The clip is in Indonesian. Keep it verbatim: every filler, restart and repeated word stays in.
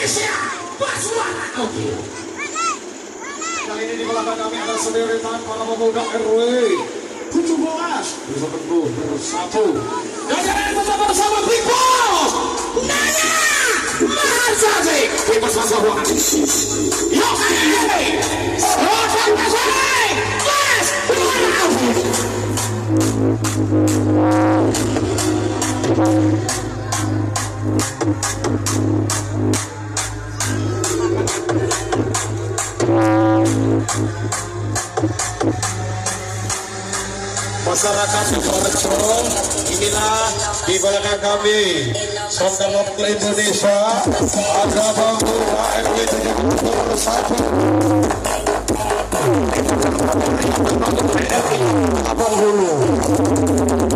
Indonesia bersuara oke. Kali ini di belakang kami ada sederitan para pemuda R W tujuh belas bersatu bersatu. Dan yang bersama bersama Big Boss Nana Mahasadik Big Boss Masawan. Yo hey, Rotan Masadik, Mas masyarakat Purworejo, inilah di belakang kami Saudara Indonesia ada bangku R W tujuh puluh satu Abang Hulu.